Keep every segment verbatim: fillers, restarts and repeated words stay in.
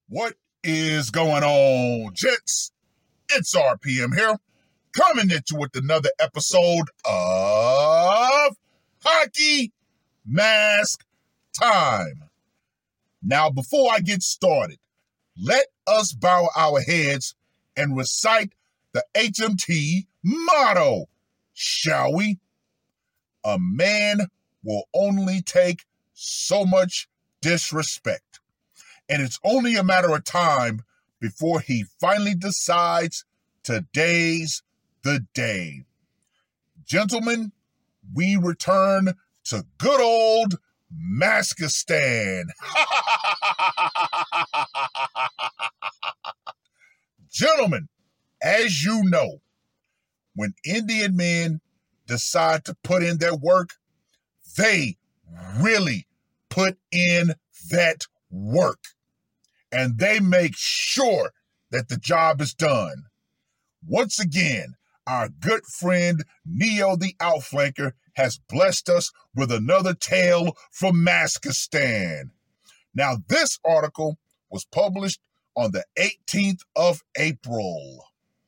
What is going on, gents? It's R P M here, coming at you with another episode of Hockey Mask Time. Now, before I get started, let us bow our heads and recite the H M T motto, shall we? A man will only take so much disrespect, and it's only a matter of time before he finally decides today's the day. Gentlemen, we return to good old Maskistan. Gentlemen, as you know, when Indian men decide to put in their work, they really put in that work. And they make sure that the job is done. Once again, our good friend Neo the Outflanker has blessed us with another tale from Maskistan. Now, this article was published on the eighteenth of April.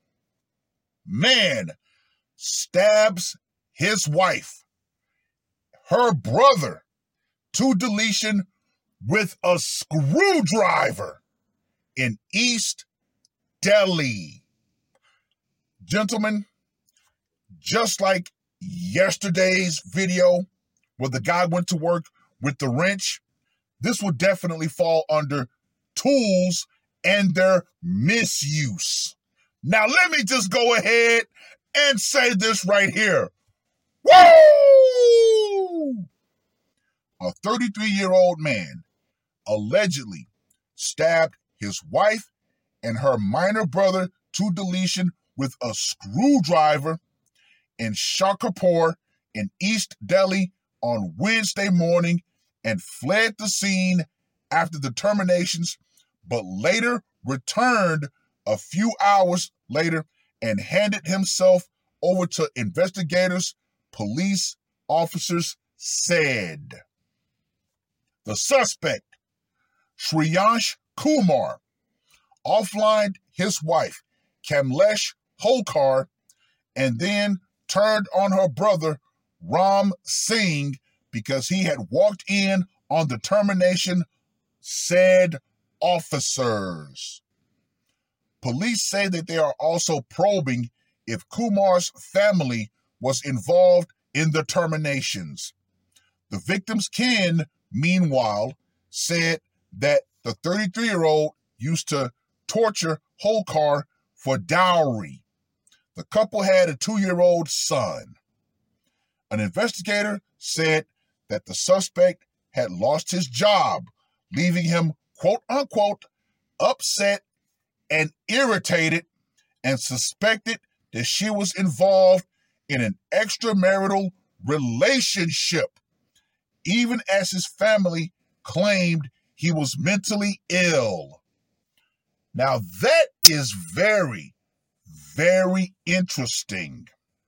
Man stabs his wife, her brother, to deletion with a screwdriver in East Delhi. Gentlemen, just like yesterday's video where the guy went to work with the wrench, this would definitely fall under tools and their misuse. Now, let me just go ahead and say this right here. Woo! A thirty-three-year-old man allegedly stabbed his wife and her minor brother to deletion with a screwdriver in Shakarpur in East Delhi on Wednesday morning and fled the scene after the terminations, but later returned a few hours later and handed himself over to investigators, police officers said. The suspect, Shreyansh Kumar, offlined his wife, Kamlesh Holkar, and then turned on her brother, Ram Singh, because he had walked in on the termination, said officers. Police say that they are also probing if Kumar's family was involved in the terminations. The victim's kin, meanwhile, said that the thirty-three-year-old used to torture Holkar for dowry. The couple had a two-year-old son. An investigator said that the suspect had lost his job, leaving him, quote-unquote, upset and irritated, and suspected that she was involved in an extramarital relationship, even as his family claimed he was mentally ill. Now that is very, very interesting.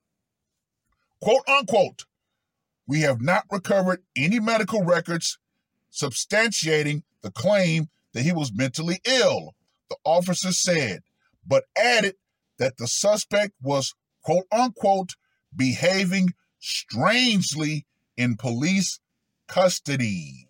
Quote unquote, we have not recovered any medical records substantiating the claim that he was mentally ill, the officer said, but added that the suspect was, quote unquote, behaving strangely in police custody.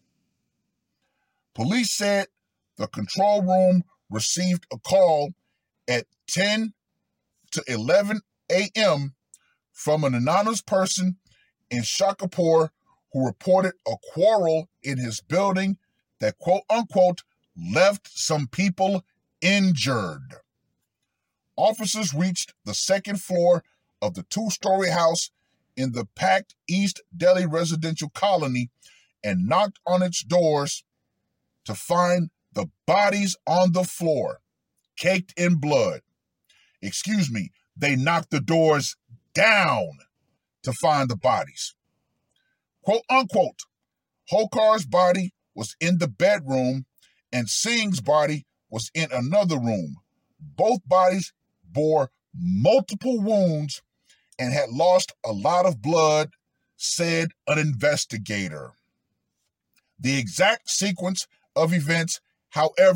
Police said the control room received a call at ten to eleven a.m. from an anonymous person in Shakarpur who reported a quarrel in his building that, quote unquote, left some people injured. Officers reached the second floor of the two-story house in the packed East Delhi residential colony and knocked on its doors to find the bodies on the floor, caked in blood. Excuse me, they knocked the doors down to find the bodies. Quote unquote, Holkar's body was in the bedroom and Singh's body was in another room. Both bodies bore multiple wounds and had lost a lot of blood, said an investigator. The exact sequence of events, however,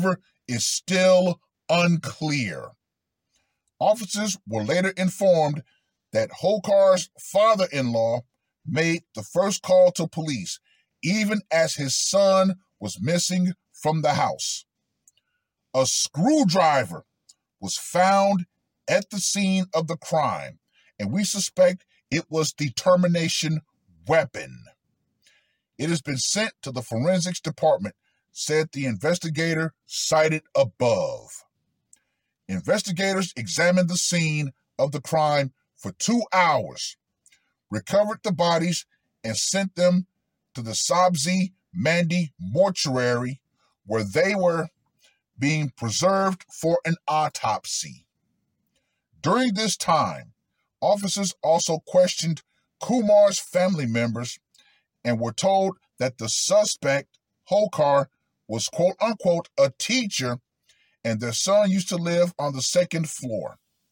is still unclear. Officers were later informed that Holkar's father-in-law made the first call to police, even as his son was missing from the house. A screwdriver was found at the scene of the crime, and we suspect it was the termination weapon. It has been sent to the forensics department, said the investigator cited above. Investigators examined the scene of the crime for two hours, recovered the bodies, and sent them to the Sabzi Mandi mortuary, where they were being preserved for an autopsy. During this time, officers also questioned Kumar's family members and were told that the suspect, Holkar, was quote-unquote a teacher and their son used to live on the second floor.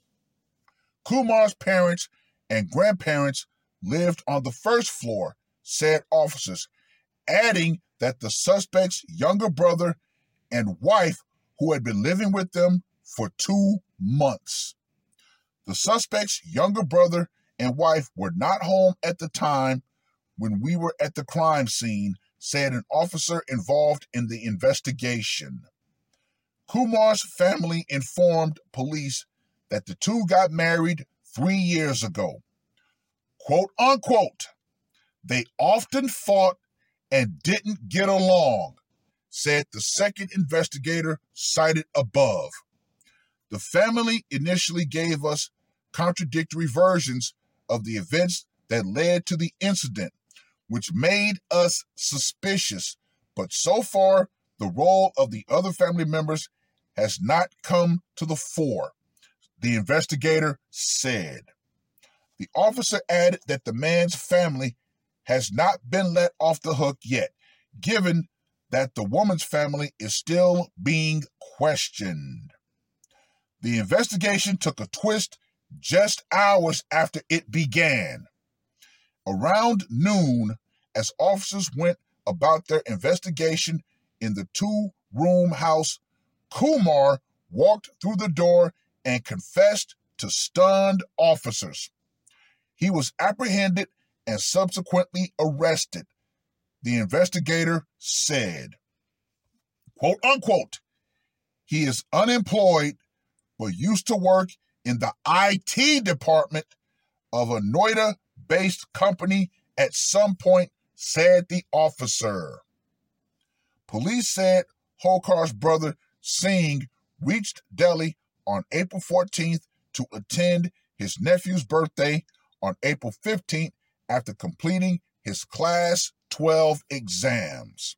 Kumar's parents and grandparents lived on the first floor, said officers, adding that the suspect's younger brother and wife, who had been living with them for two months. The suspect's younger brother and wife were not home at the time when we were at the crime scene, said an officer involved in the investigation. Kumar's family informed police that the two got married three years ago. Quote unquote, they often fought and didn't get along, said the second investigator cited above. The family initially gave us contradictory versions of the events that led to the incident, which made us suspicious, but so far the role of the other family members has not come to the fore, the investigator said. The officer added that the man's family has not been let off the hook yet, given that the woman's family is still being questioned. The investigation took a twist just hours after it began. Around noon, as officers went about their investigation in the two-room house, Kumar walked through the door and confessed to stunned officers. He was apprehended and subsequently arrested, the investigator said. Quote unquote, he is unemployed but used to work in the I T department of a Noida-based company at some point, said the officer. Police said Holkar's brother Singh reached Delhi on April fourteenth to attend his nephew's birthday on April fifteenth after completing his Class twelve exams.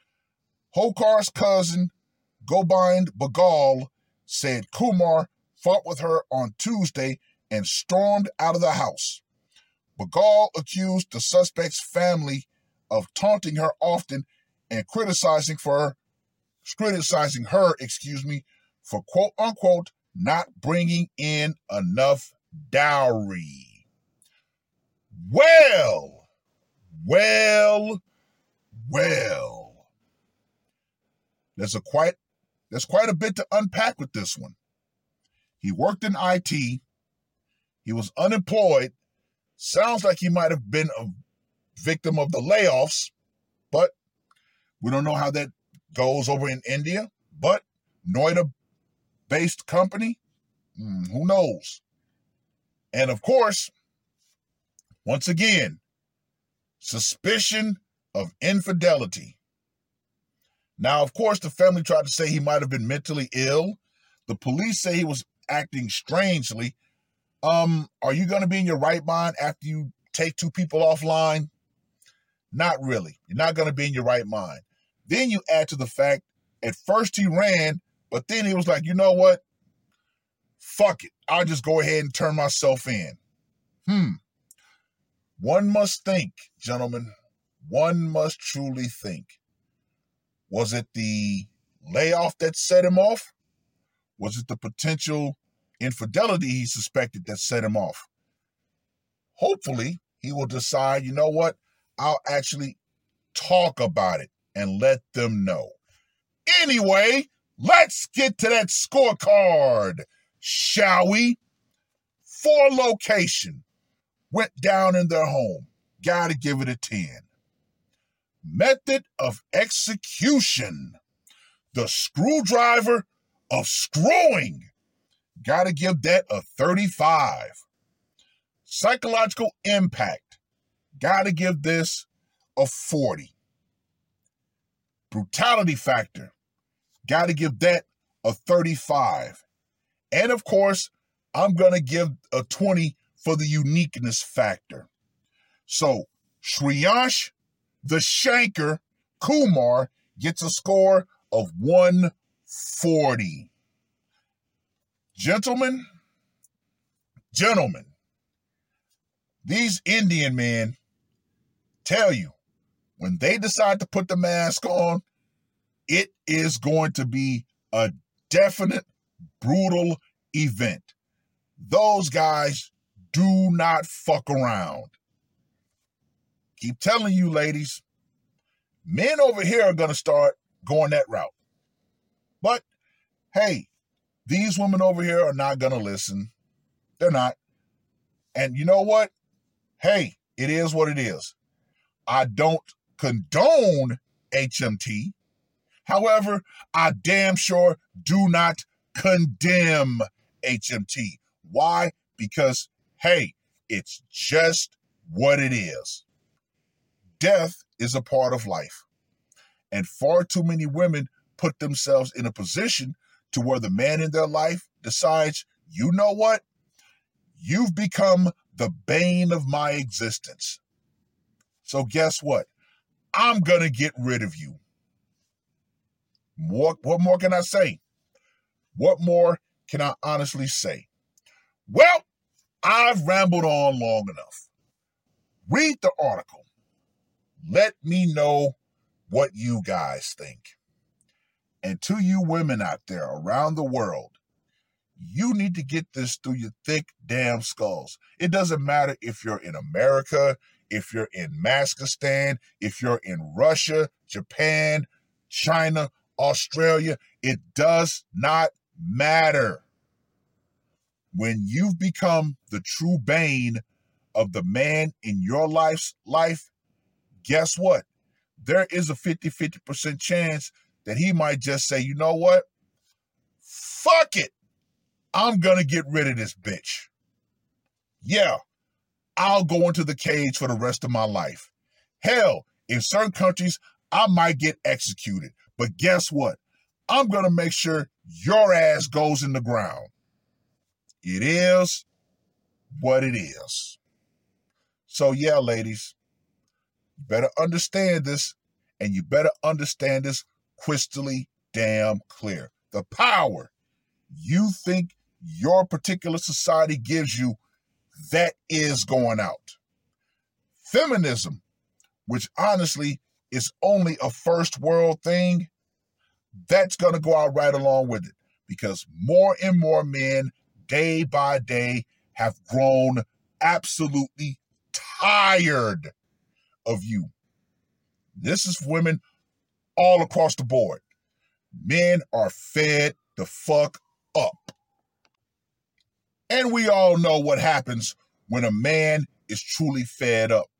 Holkar's cousin, Gobind Bagal, said Kumar fought with her on Tuesday and stormed out of the house. Bagal accused the suspect's family of taunting her often and criticizing for her, criticizing her, excuse me, for quote unquote not bringing in enough dowry. Well, well, well. There's a quite there's quite a bit to unpack with this one. He worked in I T. He was unemployed. Sounds like he might have been a victim of the layoffs, but we don't know how that goes over in India. But Noida-based company, mm, who knows? And of course, once again, suspicion of infidelity. Now, of course, the family tried to say he might have been mentally ill. The police say he was acting strangely. Um, are you going to be in your right mind after you take two people offline? Not really. You're not going to be in your right mind. Then you add to the fact, at first he ran, but then he was like, you know what? Fuck it. I'll just go ahead and turn myself in. Hmm. One must think, gentlemen. One must truly think. Was it the layoff that set him off? Was it the potential infidelity he suspected that set him off? Hopefully, he will decide, you know what? I'll actually talk about it and let them know. Anyway, Let's get to that scorecard, shall we? For location, went down in their home. Gotta give it a ten. Method of execution, the screwdriver of screwing. Gotta give that a thirty-five. Psychological impact, gotta give this a forty. Brutality factor, gotta give that a thirty-five. And of course, I'm gonna give a twenty for the uniqueness factor. So Shreyansh the Shanker Kumar gets a score of one forty. Gentlemen, gentlemen, these Indian men tell you, when they decide to put the mask on, it is going to be a definite brutal event. Those guys do not fuck around. Keep telling you, ladies, men over here are going to start going that route. But, hey, these women over here are not going to listen. They're not. And you know what? Hey, it is what it is. I don't condone H M T. However, I damn sure do not condemn H M T. Why? Because, hey, it's just what it is. Death is a part of life. And far too many women put themselves in a position to where the man in their life decides, you know what? You've become the bane of my existence. So guess what? I'm going to get rid of you. What, what more can I say? What more can I honestly say? Well, I've rambled on long enough. Read the article. Let me know what you guys think. And to you women out there around the world, you need to get this through your thick damn skulls. It doesn't matter if you're in America, if you're in Maskistan, if you're in Russia, Japan, China, Australia. It does not matter. When you've become the true bane of the man in your life's life, guess what? There is a fifty-fifty percent chance that he might just say, you know what? Fuck it. I'm going to get rid of this bitch. Yeah, I'll go into the cage for the rest of my life. Hell, in certain countries, I might get executed. But guess what? I'm going to make sure your ass goes in the ground. It is what it is. So yeah, ladies, you better understand this, and you better understand this crystally damn clear. The power you think your particular society gives you, that is going out. Feminism, which honestly is only a first world thing, that's going to go out right along with it, because more and more men day by day have grown absolutely tired of you. This is women all across the board. Men are fed the fuck up. And we all know what happens when a man is truly fed up.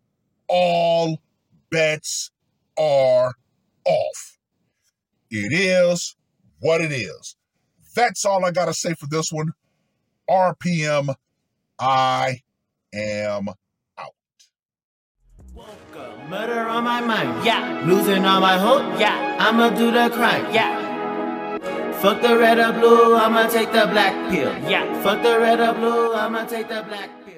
All bets are off. It is what it is. That's all I got to say for this one. R P M, I am out. Woke up, murder on my mind, yeah. Losing all my hope, yeah. I'ma do the crime, yeah. Fuck the red or blue, I'ma take the black pill, yeah. Fuck the red or blue, I'ma take the black pill.